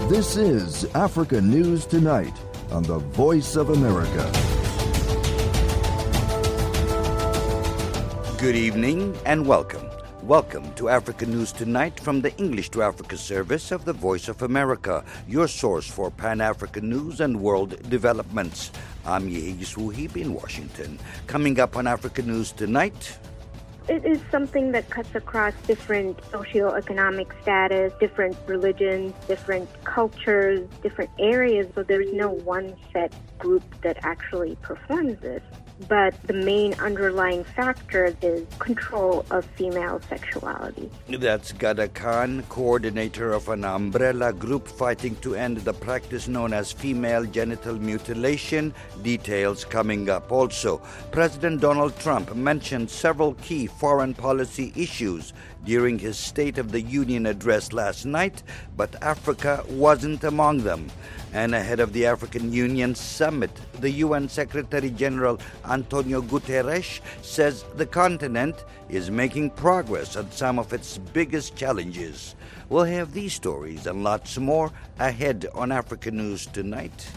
This is Africa News Tonight on the Voice of America. Good evening and welcome. Welcome to Africa News Tonight from the English to Africa service of the Voice of America, your source for Pan-African news and world developments. I'm Yehigi Suhib in Washington. Coming up on Africa News Tonight... It is something that cuts across different socioeconomic status, different religions, different cultures, different areas. So there's no one set group that actually performs this. But the main underlying factor is control of female sexuality. That's Ghada Khan, coordinator of an umbrella group fighting to end the practice known as female genital mutilation. Details coming up. Also, President Donald Trump mentioned several key foreign policy issues during his State of the Union address last night, but Africa wasn't among them. And ahead of the African Union summit, the UN Secretary General Antonio Guterres says the continent is making progress on some of its biggest challenges. We'll have these stories and lots more ahead on Africa News Tonight.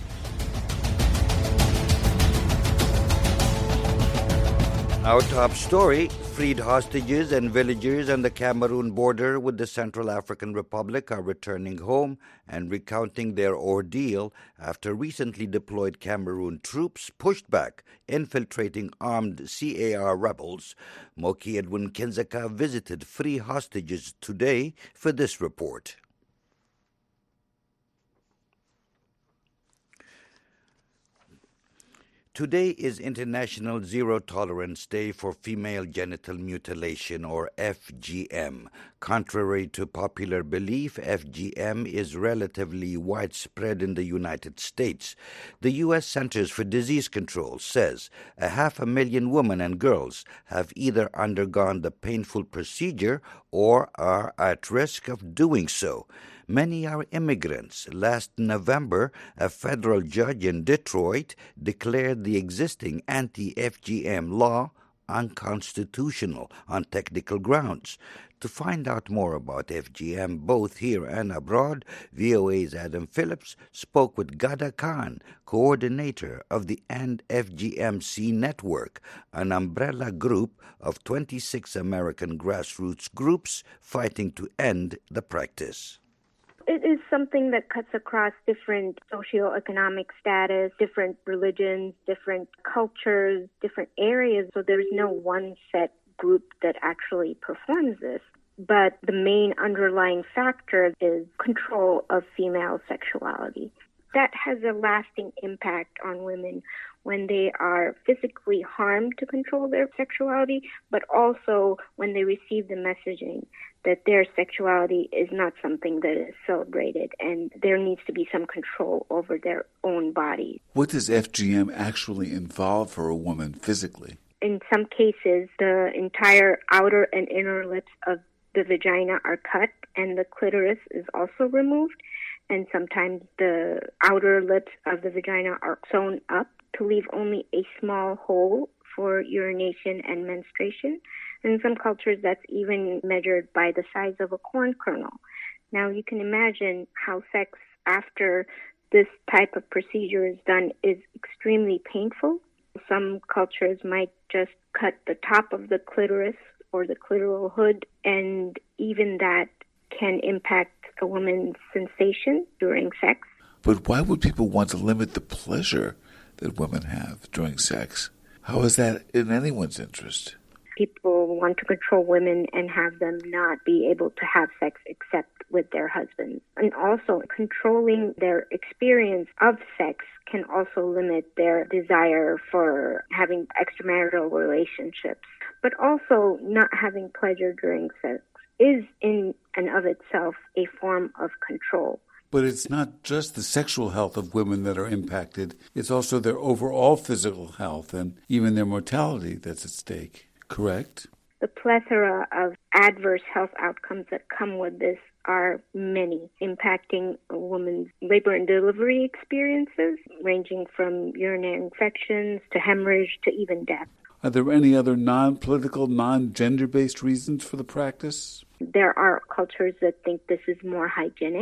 Our top story, freed hostages and villagers on the Cameroon border with the Central African Republic are returning home and recounting their ordeal after recently deployed Cameroon troops pushed back, infiltrating armed CAR rebels. Moki Edwin Kenzaka visited free hostages today for this report. Today is International Zero Tolerance Day for Female Genital Mutilation, or FGM. Contrary to popular belief, FGM is relatively widespread in the United States. The U.S. Centers for Disease Control says 500,000 women and girls have either undergone the painful procedure or are at risk of doing so. Many are immigrants. Last November, a federal judge in Detroit declared the existing anti-FGM law unconstitutional on technical grounds. To find out more about FGM, both here and abroad, VOA's Adam Phillips spoke with Ghada Khan, coordinator of the End FGMC Network, an umbrella group of 26 American grassroots groups fighting to end the practice. It is something that cuts across different socioeconomic status, different religions, different cultures, different areas. So there's no one set group that actually performs this. But the main underlying factor is control of female sexuality. That has a lasting impact on women when they are physically harmed to control their sexuality, but also when they receive the messaging that their sexuality is not something that is celebrated and there needs to be some control over their own body. What does FGM actually involve for a woman physically? In some cases, the entire outer and inner lips of the vagina are cut and the clitoris is also removed. And sometimes the outer lips of the vagina are sewn up to leave only a small hole for urination and menstruation. And in some cultures, that's even measured by the size of a corn kernel. Now, you can imagine how sex after this type of procedure is done is extremely painful. Some cultures might just cut the top of the clitoris or the clitoral hood, and even that can impact a woman's sensation during sex. But why would people want to limit the pleasure that women have during sex? How is that in anyone's interest? People want to control women and have them not be able to have sex except with their husbands. And also, controlling their experience of sex can also limit their desire for having extramarital relationships. But also, not having pleasure during sex is in and of itself a form of control. But it's not just the sexual health of women that are impacted. It's also their overall physical health and even their mortality that's at stake, correct? The plethora of adverse health outcomes that come with this are many, impacting a woman's labor and delivery experiences, ranging from urinary infections to hemorrhage to even death. Are there any other non-political, non-gender-based reasons for the practice? There are cultures that think this is more hygienic.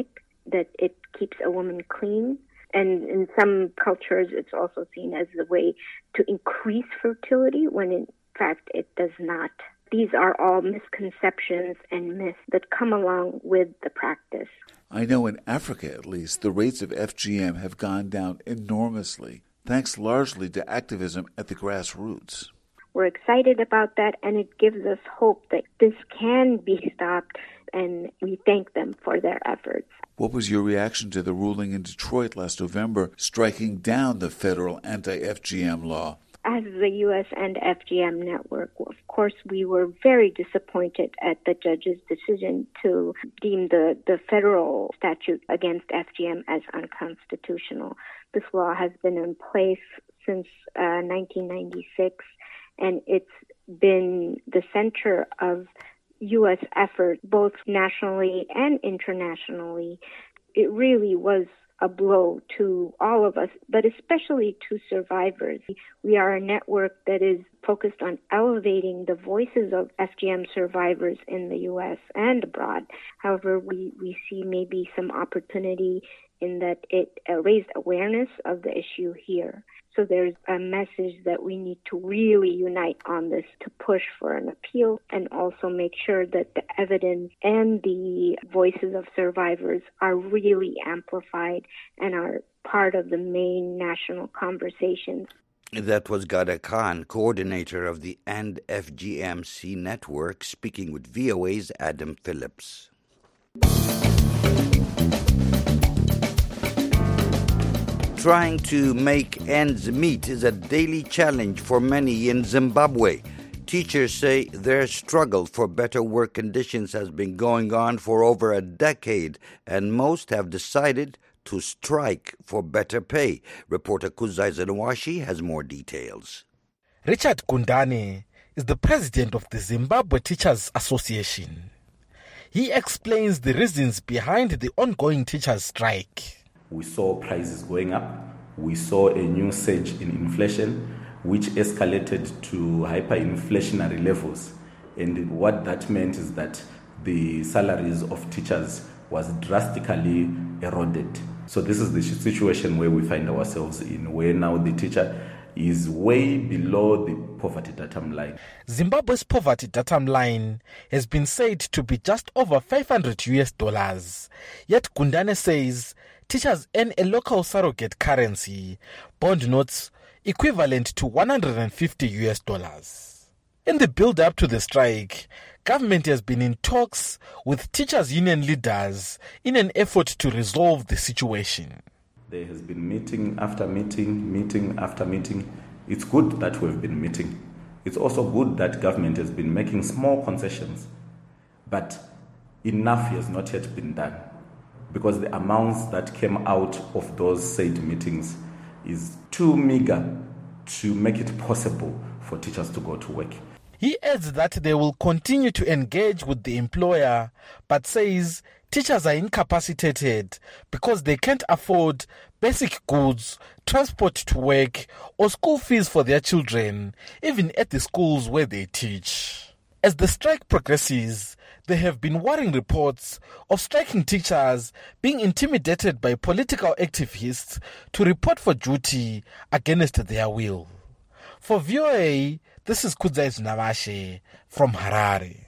that it keeps a woman clean. And in some cultures, it's also seen as a way to increase fertility when in fact it does not. These are all misconceptions and myths that come along with the practice. I know in Africa, at least, the rates of FGM have gone down enormously, thanks largely to activism at the grassroots. We're excited about that, and it gives us hope that this can be stopped, and we thank them for their efforts. What was your reaction to the ruling in Detroit last November striking down the federal anti-FGM law? As the U.S. and FGM network, of course, we were very disappointed at the judge's decision to deem the federal statute against FGM as unconstitutional. This law has been in place since 1996, and it's been the center of U.S. effort, both nationally and internationally. It really was a blow to all of us, but especially to survivors. We are a network that is focused on elevating the voices of FGM survivors in the U.S. and abroad. However, we see maybe some opportunity in that it raised awareness of the issue here. So there's a message that we need to really unite on this to push for an appeal and also make sure that the evidence and the voices of survivors are really amplified and are part of the main national conversations. That was Ghada Khan, coordinator of the End FGMC network, speaking with VOA's Adam Phillips. Trying to make ends meet is a daily challenge for many in Zimbabwe. Teachers say their struggle for better work conditions has been going on for over a decade, and most have decided to strike for better pay. Reporter Kuzai Zenawashi has more details. Richard Gundane is the president of the Zimbabwe Teachers Association. He explains the reasons behind the ongoing teachers' strike. We saw prices going up. We saw a new surge in inflation, which escalated to hyperinflationary levels. And what that meant is that the salaries of teachers was drastically eroded. So this is the situation where we find ourselves in, where now the teacher is way below the poverty datum line. Zimbabwe's poverty datum line has been said to be just over $500. Yet Gundane says teachers earn a local surrogate currency, bond notes equivalent to $150. In the build-up to the strike, government has been in talks with teachers' union leaders in an effort to resolve the situation. There has been meeting after meeting, meeting after meeting. It's good that we've been meeting. It's also good that government has been making small concessions, but enough has not yet been done, because the amounts that came out of those said meetings is too meager to make it possible for teachers to go to work. He adds that they will continue to engage with the employer, but says teachers are incapacitated because they can't afford basic goods, transport to work, or school fees for their children, even at the schools where they teach. As the strike progresses, there have been worrying reports of striking teachers being intimidated by political activists to report for duty against their will. For VOA, this is Kuzai Zenawashi from Harare.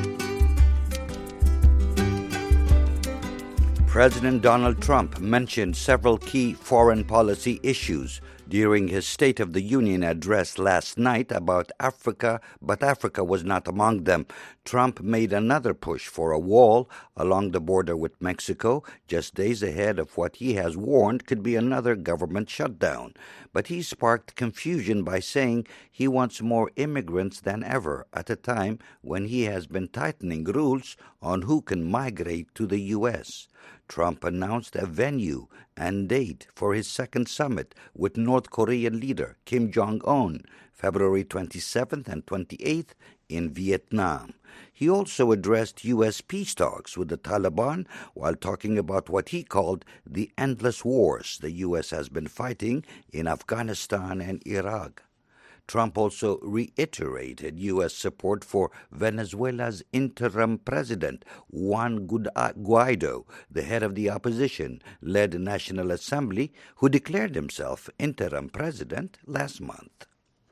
President Donald Trump mentioned several key foreign policy issues during his State of the Union address last night about Africa, but Africa was not among them. Trump made another push for a wall along the border with Mexico, just days ahead of what he has warned could be another government shutdown. But he sparked confusion by saying he wants more immigrants than ever at a time when he has been tightening rules on who can migrate to the U.S. Trump announced a venue and date for his second summit with North Korean leader Kim Jong-un, February 27th and 28th in Vietnam. He also addressed U.S. peace talks with the Taliban while talking about what he called the endless wars the U.S. has been fighting in Afghanistan and Iraq. Trump also reiterated U.S. support for Venezuela's interim president, Juan Guaido, the head of the opposition-led National Assembly, who declared himself interim president last month.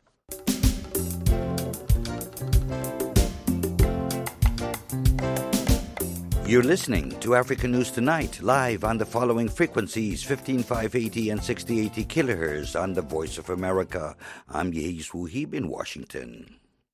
You're listening to African News Tonight, live on the following frequencies, 15580 and 6080 kilohertz on the Voice of America. I'm Yehiz Wuhib in Washington.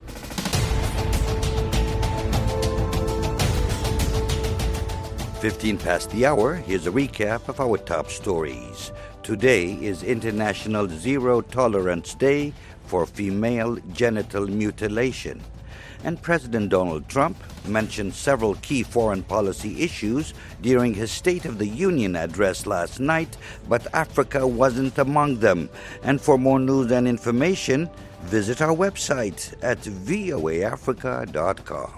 15 past the hour, here's a recap of our top stories. Today is International Zero Tolerance Day for female genital mutilation. And President Donald Trump mentioned several key foreign policy issues during his State of the Union address last night, but Africa wasn't among them. And for more news and information, visit our website at voaafrica.com.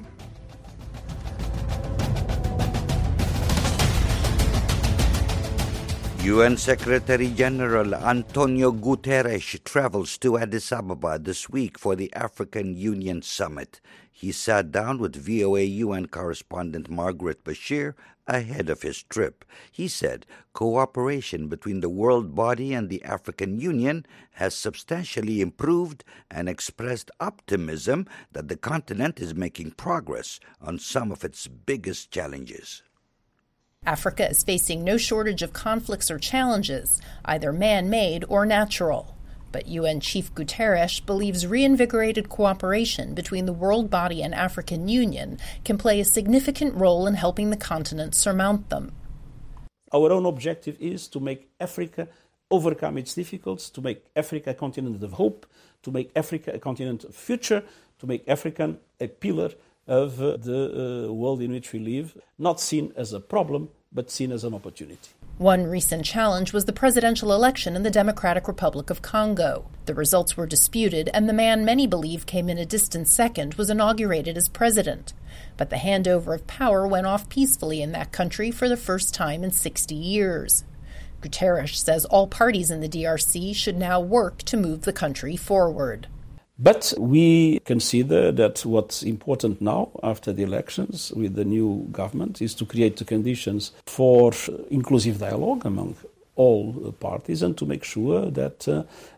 UN Secretary-General Antonio Guterres travels to Addis Ababa this week for the African Union Summit. He sat down with VOA UN correspondent Margaret Bashir ahead of his trip. He said cooperation between the world body and the African Union has substantially improved and expressed optimism that the continent is making progress on some of its biggest challenges. Africa is facing no shortage of conflicts or challenges, either man-made or natural. But UN Chief Guterres believes reinvigorated cooperation between the world body and African Union can play a significant role in helping the continent surmount them. Our own objective is to make Africa overcome its difficulties, to make Africa a continent of hope, to make Africa a continent of future, to make Africa a pillar of the world in which we live, not seen as a problem, but seen as an opportunity. One recent challenge was the presidential election in the Democratic Republic of Congo. The results were disputed, and the man many believe came in a distant second was inaugurated as president. But the handover of power went off peacefully in that country for the first time in 60 years. Guterres says all parties in the DRC should now work to move the country forward. But we consider that what's important now, after the elections with the new government, is to create the conditions for inclusive dialogue among all parties and to make sure that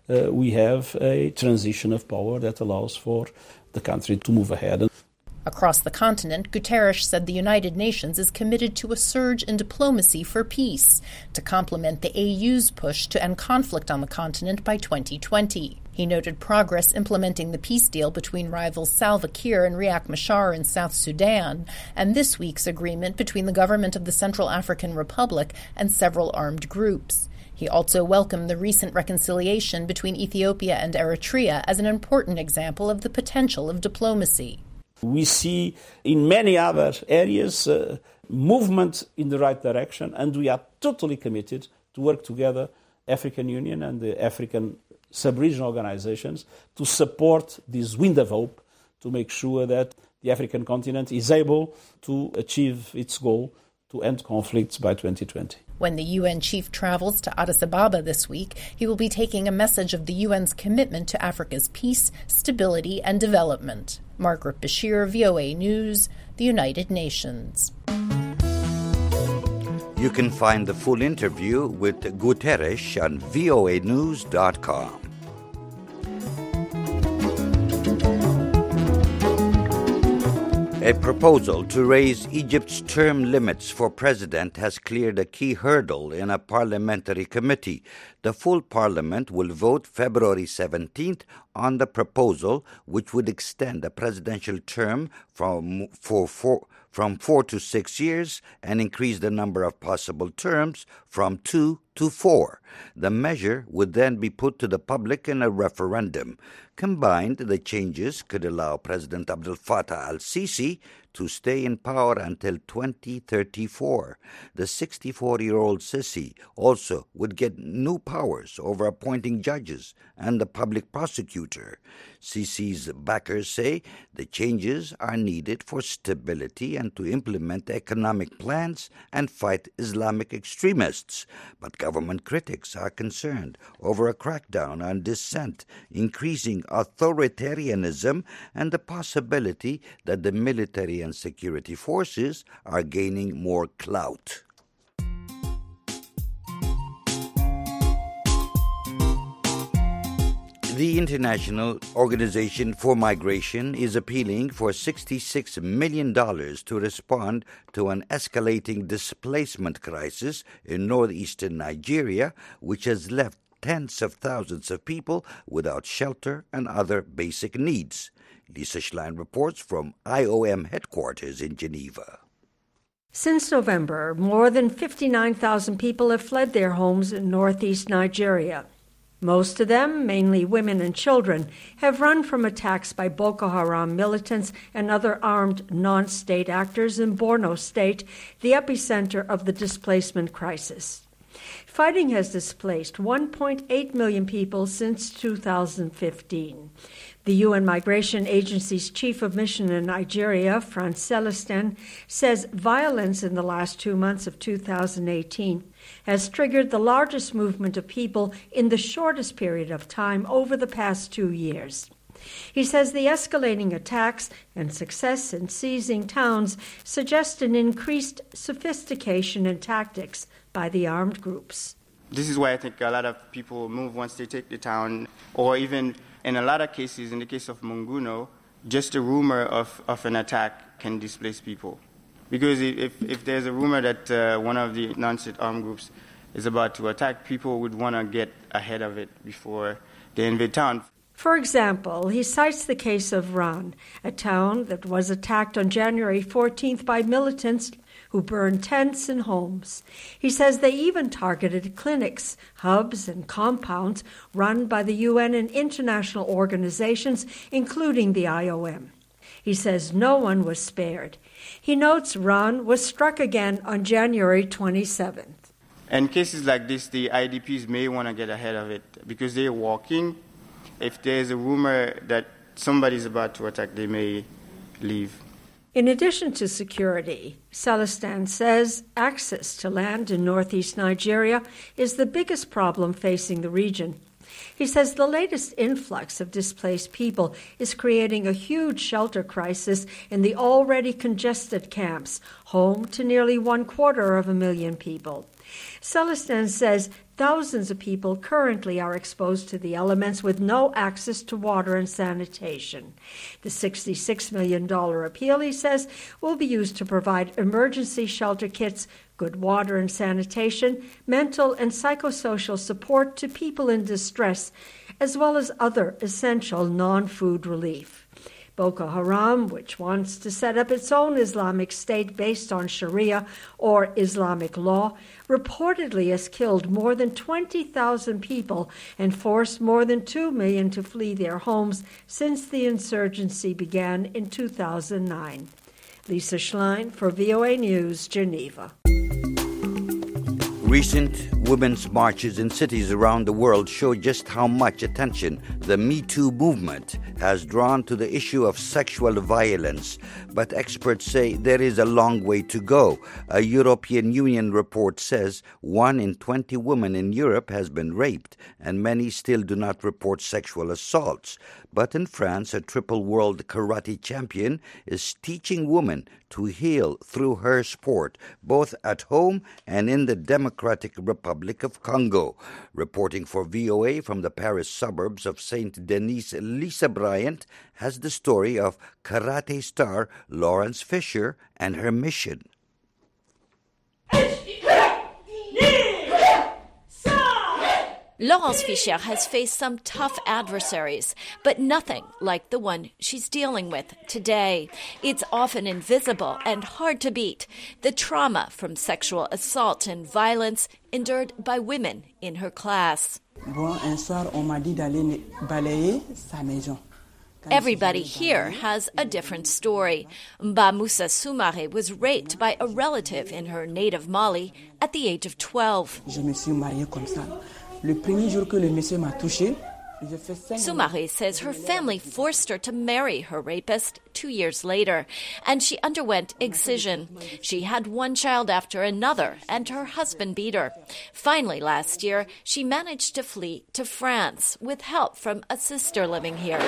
we have a transition of power that allows for the country to move ahead. Across the continent, Guterres said the United Nations is committed to a surge in diplomacy for peace to complement the AU's push to end conflict on the continent by 2020. He noted progress implementing the peace deal between rivals Salva Kiir and Riek Machar in South Sudan, and this week's agreement between the government of the Central African Republic and several armed groups. He also welcomed the recent reconciliation between Ethiopia and Eritrea as an important example of the potential of diplomacy. We see in many other areas movement in the right direction, and we are totally committed to work together, African Union and the African sub-regional organizations, to support this wind of hope, to make sure that the African continent is able to achieve its goal to end conflicts by 2020. When the UN chief travels to Addis Ababa this week, he will be taking a message of the UN's commitment to Africa's peace, stability, and development. Margaret Bashir, VOA News, the United Nations. You can find the full interview with Guterres on voanews.com. A proposal to raise Egypt's term limits for president has cleared a key hurdle in a parliamentary committee. The full parliament will vote February 17th on the proposal, which would extend a presidential term from 4 to 6 years and increase the number of possible terms from 2 to 4. The measure would then be put to the public in a referendum. Combined, the changes could allow President Abdel Fattah al-Sisi to stay in power until 2034. The 64-year-old Sisi also would get new powers over appointing judges and the public prosecutor. Sisi's backers say the changes are needed for stability and to implement economic plans and fight Islamic extremists. But government critics are concerned over a crackdown on dissent, increasing authoritarianism, and the possibility that the military and security forces are gaining more clout. The International Organization for Migration is appealing for $66 million to respond to an escalating displacement crisis in northeastern Nigeria, which has left tens of thousands of people without shelter and other basic needs. Lisa Schlein reports from IOM headquarters in Geneva. Since November, more than 59,000 people have fled their homes in northeast Nigeria. Most of them, mainly women and children, have run from attacks by Boko Haram militants and other armed non-state actors in Borno State, the epicenter of the displacement crisis. Fighting has displaced 1.8 million people since 2015. The UN Migration Agency's chief of mission in Nigeria, Frans Celestin, says violence in the last 2 months of 2018 has triggered the largest movement of people in the shortest period of time over the past 2 years. He says the escalating attacks and success in seizing towns suggest an increased sophistication in tactics by the armed groups. This is why I think a lot of people move once they take the town, or even in a lot of cases, in the case of Munguno, just a rumor of an attack can displace people. Because if there's a rumor that one of the non-state armed groups is about to attack, people would want to get ahead of it before they invade town. For example, he cites the case of Ran, a town that was attacked on January 14th by militants who burned tents and homes. He says they even targeted clinics, hubs, and compounds run by the UN and international organizations, including the IOM. He says no one was spared. He notes Ran was struck again on January 27th. In cases like this, the IDPs may want to get ahead of it because they're walking. If there's a rumor that somebody's about to attack, they may leave. In addition to security, Celestin says access to land in northeast Nigeria is the biggest problem facing the region. He says the latest influx of displaced people is creating a huge shelter crisis in the already congested camps, home to nearly 250,000 people. Celestin says thousands of people currently are exposed to the elements with no access to water and sanitation. The $66 million appeal, he says, will be used to provide emergency shelter kits, good water and sanitation, mental and psychosocial support to people in distress, as well as other essential non-food relief. Boko Haram, which wants to set up its own Islamic State based on Sharia or Islamic law, reportedly has killed more than 20,000 people and forced more than 2 million to flee their homes since the insurgency began in 2009. Lisa Schlein for VOA News, Geneva. Recent women's marches in cities around the world show just how much attention the Me Too movement has drawn to the issue of sexual violence. But experts say there is a long way to go. A European Union report says 1 in 20 women in Europe has been raped, and many still do not report sexual assaults. But in France, a triple world karate champion is teaching women to heal through her sport, both at home and in the Democratic Republic of Congo. Reporting for VOA from the Paris suburbs of Saint-Denis, Lisa Bryant has the story of karate star Lawrence Fisher and her mission. Laurence Fischer has faced some tough adversaries, but nothing like the one she's dealing with today. It's often invisible and hard to beat, the trauma from sexual assault and violence endured by women in her class. Everybody here has a different story. Mba Moussa Soumaré was raped by a relative in her native Mali at the age of 12. Soumaré says her family forced her to marry her rapist 2 years later, and she underwent excision. She had one child after another, and her husband beat her. Finally, last year, she managed to flee to France with help from a sister living here.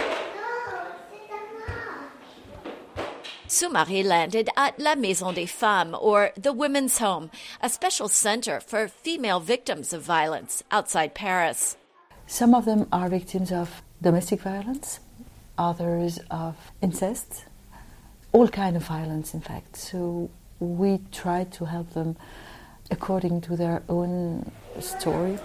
Soumaré landed at La Maison des Femmes, or the Women's Home, a special center for female victims of violence outside Paris. Some of them are victims of domestic violence, others of incest, all kinds of violence, in fact. So we try to help them according to their own story.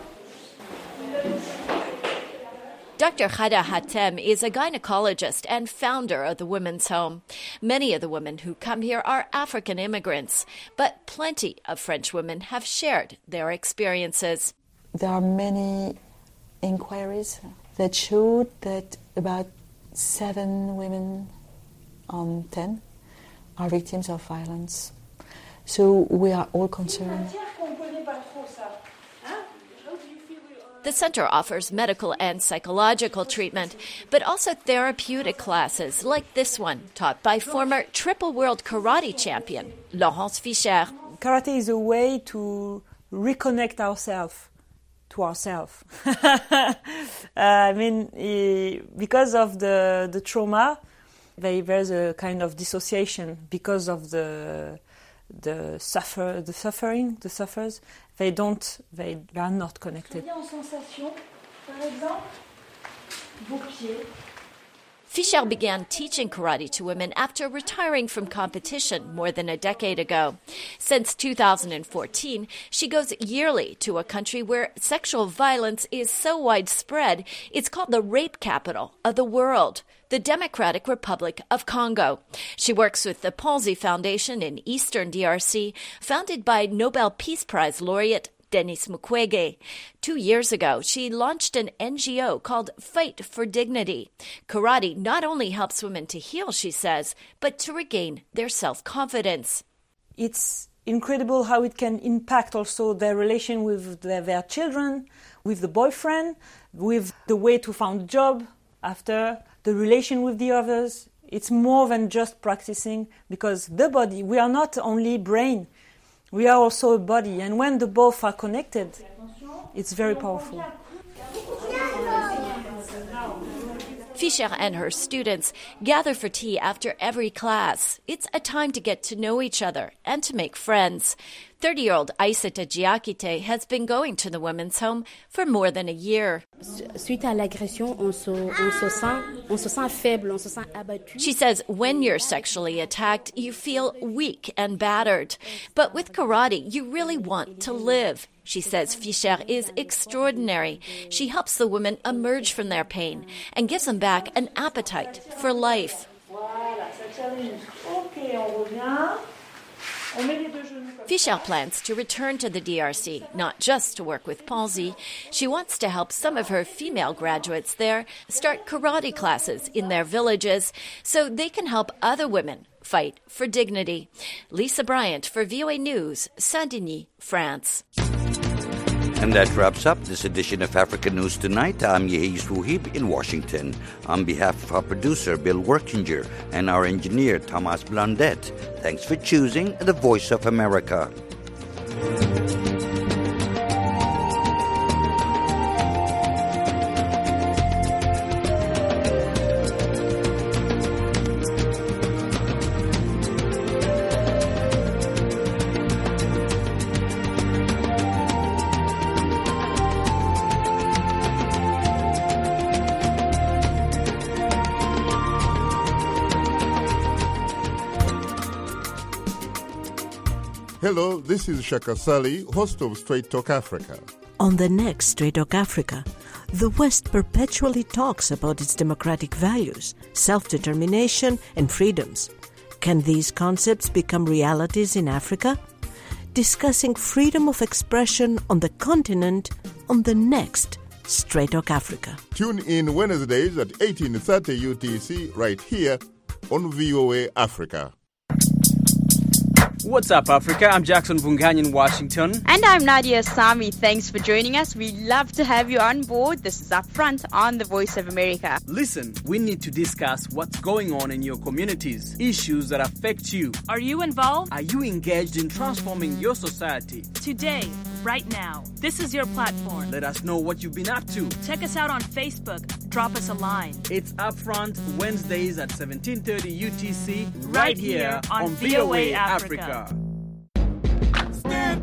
Dr. Khada Hatem is a gynecologist and founder of the Women's Home. Many of the women who come here are African immigrants, but plenty of French women have shared their experiences. There are many inquiries that showed that about 7 women on 10 are victims of violence. So we are all concerned. The center offers medical and psychological treatment, but also therapeutic classes like this one, taught by former triple world karate champion Laurence Fischer. Karate is a way to reconnect ourselves to ourselves. Because of the trauma, there's a kind of dissociation because of the sufferers. They are not connected. Fischer began teaching karate to women after retiring from competition more than a decade ago. Since 2014, she goes yearly to a country where sexual violence is so widespread, it's called the rape capital of the world, the Democratic Republic of Congo. She works with the Ponzi Foundation in Eastern DRC, founded by Nobel Peace Prize laureate Denis Mukwege. 2 years ago, she launched an NGO called Fight for Dignity. Karate not only helps women to heal, she says, but to regain their self-confidence. It's incredible how it can impact also their relation with their children, with the boyfriend, with the way to find a job after, the relation with the others. It's more than just practicing, because the body, we are not only brain, we are also a body, and when the both are connected, it's very powerful. Fischer and her students gather for tea after every class. It's a time to get to know each other and to make friends. 30-year-old Aissata Diakite has been going to the Women's Home for more than a year. She says when you're sexually attacked, you feel weak and battered. But with karate, you really want to live. She says Fischer is extraordinary. She helps the women emerge from their pain and gives them back an appetite for life. Fischer plans to return to the DRC, not just to work with Ponzi. She wants to help some of her female graduates there start karate classes in their villages so they can help other women fight for dignity. Lisa Bryant for VOA News, Saint-Denis, France. And that wraps up this edition of Africa News Tonight. I'm Yehi Suhib in Washington. On behalf of our producer, Bill Workinger, and our engineer, Thomas Blondet, thanks for choosing the Voice of America. Hello, this is Shaka Sali, host of Straight Talk Africa. On the next Straight Talk Africa, the West perpetually talks about its democratic values, self-determination, and freedoms. Can these concepts become realities in Africa? Discussing freedom of expression on the continent on the next Straight Talk Africa. Tune in Wednesdays at 18:30 UTC right here on VOA Africa. What's up, Africa? I'm Jackson Vungany in Washington. And I'm Nadia Sami. Thanks for joining us. We love to have you on board. This is Upfront on the Voice of America. Listen, we need to discuss what's going on in your communities, issues that affect you. Are you involved? Are you engaged in transforming your society? Today, right now, this is your platform. Let us know what you've been up to. Check us out on Facebook. Drop us a line. It's Upfront Wednesdays at 17:30 UTC right here on VOA Africa.